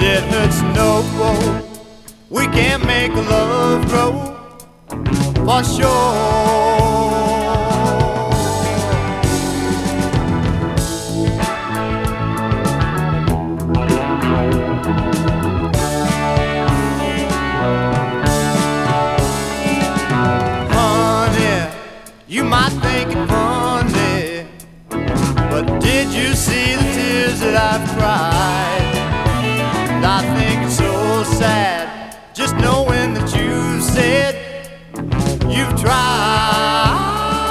it hurts no more. We can't make love grow for sure. You might think it funny, but did you see the tears that I've cried? And I think it's so sad, just knowing that you said you've tried.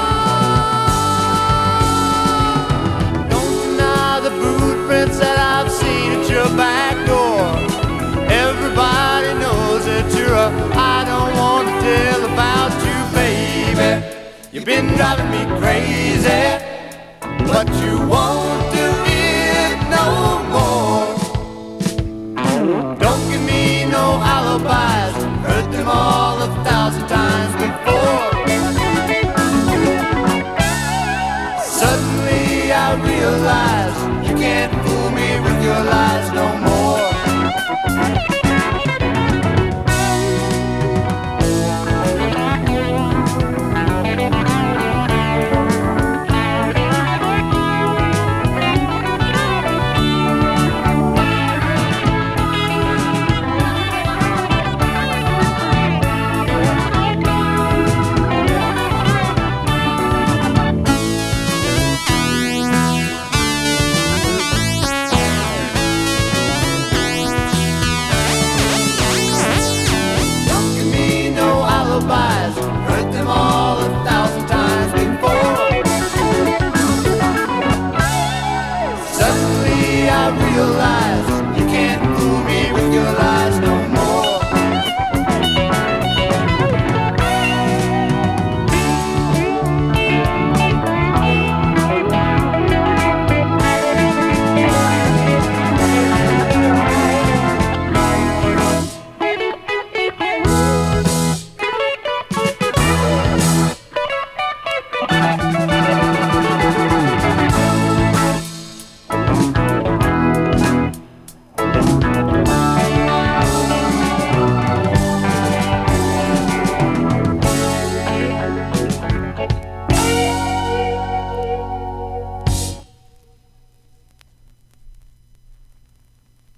Don't deny the footprints that I've seen at your back door. Everybody knows that you're a I don't want to tell about you, baby. You've been driving me crazy, but you won't do it no more. Don't give me no alibis, heard them all 1,000